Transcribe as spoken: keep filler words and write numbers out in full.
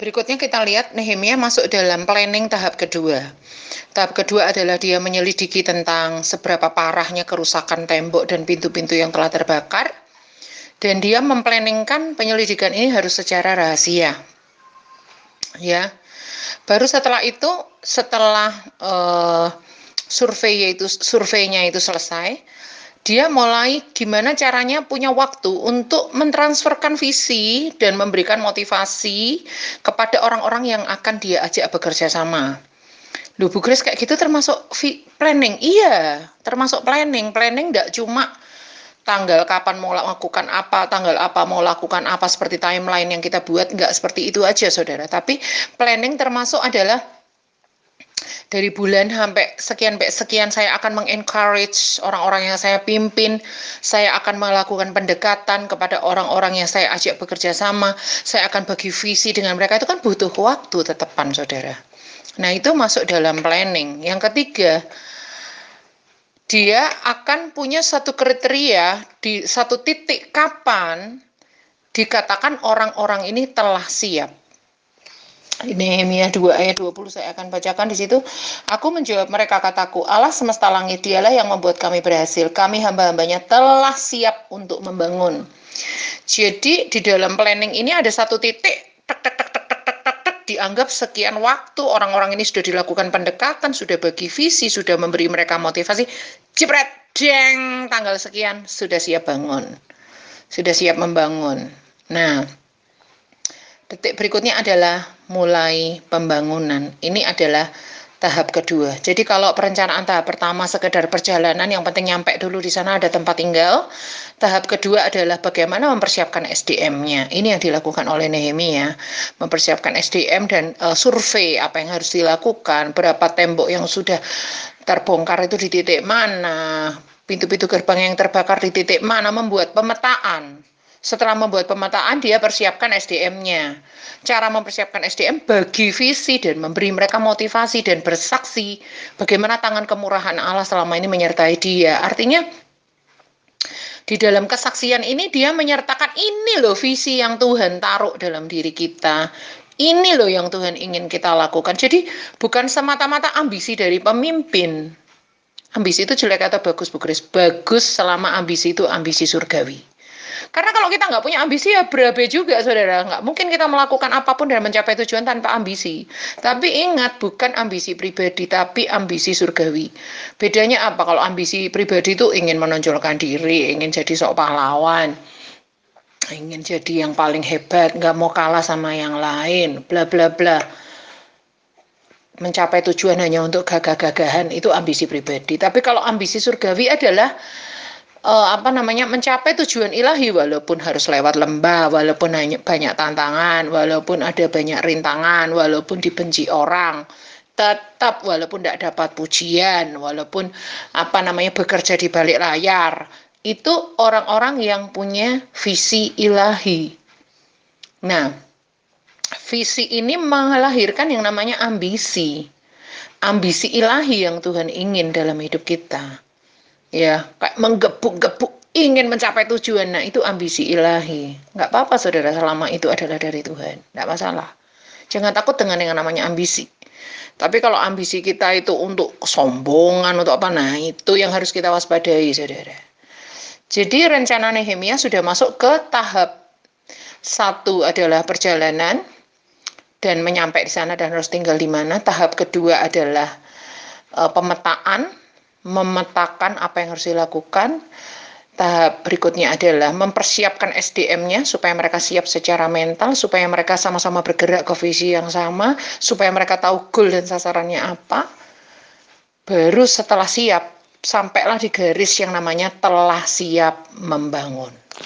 Berikutnya kita lihat Nehemia masuk dalam planning tahap kedua. Tahap kedua adalah dia menyelidiki tentang seberapa parahnya kerusakan tembok dan pintu-pintu yang telah terbakar. Dan dia memplanningkan penyelidikan ini harus secara rahasia. Ya. Baru setelah itu, setelah uh, survei itu surveinya itu selesai, dia mulai gimana caranya punya waktu untuk mentransferkan visi dan memberikan motivasi kepada orang-orang yang akan dia ajak bekerja sama. Loh Bu Grace, kayak gitu termasuk planning? Iya, termasuk planning. Planning enggak cuma tanggal kapan mau lakukan apa, tanggal apa mau lakukan apa, seperti timeline yang kita buat, enggak seperti itu aja saudara. Tapi planning termasuk adalah dari bulan sampai sekian sampai sekian saya akan mengencourage orang-orang yang saya pimpin, saya akan melakukan pendekatan kepada orang-orang yang saya ajak bekerja sama, saya akan bagi visi dengan mereka. Itu kan butuh waktu tetepan saudara. Nah itu masuk dalam planning. Yang ketiga, dia akan punya satu kriteria di satu titik kapan dikatakan orang-orang ini telah siap. Nehemia dua ayat dua puluh saya akan bacakan di situ. Aku menjawab mereka, kataku, Allah semesta langit, dialah yang membuat kami berhasil. Kami hamba-hambanya telah siap untuk membangun. Jadi di dalam planning ini ada satu titik, tek tek tek tek tek tek tek, tek dianggap sekian waktu orang-orang ini sudah dilakukan pendekatan, sudah bagi visi, sudah memberi mereka motivasi. Jepret, deng, tanggal sekian sudah siap bangun. Sudah siap membangun. Nah, detik berikutnya adalah mulai pembangunan. Ini adalah tahap kedua. Jadi kalau perencanaan tahap pertama sekedar perjalanan, yang penting nyampe dulu di sana ada tempat tinggal. Tahap kedua adalah bagaimana mempersiapkan S D M-nya. Ini yang dilakukan oleh Nehemia, mempersiapkan S D M dan uh, survei apa yang harus dilakukan, berapa tembok yang sudah terbongkar itu di titik mana, pintu-pintu gerbang yang terbakar di titik mana, membuat pemetaan. Setelah membuat pemetaan, dia persiapkan S D M-nya. Cara mempersiapkan S D M, bagi visi dan memberi mereka motivasi dan bersaksi bagaimana tangan kemurahan Allah selama ini menyertai dia. Artinya, di dalam kesaksian ini dia menyertakan ini loh visi yang Tuhan taruh dalam diri kita. Ini loh yang Tuhan ingin kita lakukan. Jadi bukan semata-mata ambisi dari pemimpin. Ambisi itu jelek atau bagus, Bu Grace? Bagus selama ambisi itu ambisi surgawi. Karena kalau kita nggak punya ambisi ya berabe juga saudara. Nggak mungkin kita melakukan apapun dan mencapai tujuan tanpa ambisi. Tapi ingat, bukan ambisi pribadi tapi ambisi surgawi. Bedanya apa? Kalau ambisi pribadi itu ingin menonjolkan diri, ingin jadi sok pahlawan, ingin jadi yang paling hebat, nggak mau kalah sama yang lain, bla bla bla. Mencapai tujuan hanya untuk gagah-gagahan, itu ambisi pribadi. Tapi kalau ambisi surgawi adalah Uh, apa namanya mencapai tujuan ilahi, walaupun harus lewat lembah, walaupun hanya banyak tantangan, walaupun ada banyak rintangan, walaupun dibenci orang, tetap walaupun tidak dapat pujian, walaupun apa namanya bekerja di balik layar, itu orang-orang yang punya visi ilahi. Nah, visi ini melahirkan yang namanya ambisi, ambisi ilahi yang Tuhan ingin dalam hidup kita. Ya, kayak menggebuk-gebuk ingin mencapai tujuan. Nah, itu ambisi ilahi. Nggak apa-apa saudara, selama itu adalah dari Tuhan. Nggak masalah. Jangan takut dengan yang namanya ambisi. Tapi kalau ambisi kita itu untuk kesombongan, untuk apa, nah itu yang harus kita waspadai saudara. Jadi rencana Nehemia sudah masuk ke tahap satu adalah perjalanan dan menyampai di sana dan harus tinggal di mana. Tahap kedua adalah uh, pemetaan, memetakan apa yang harus dilakukan. Tahap berikutnya adalah mempersiapkan S D M-nya supaya mereka siap secara mental, supaya mereka sama-sama bergerak ke visi yang sama, supaya mereka tahu goal dan sasarannya apa. Baru setelah siap, sampailah di garis yang namanya telah siap membangun.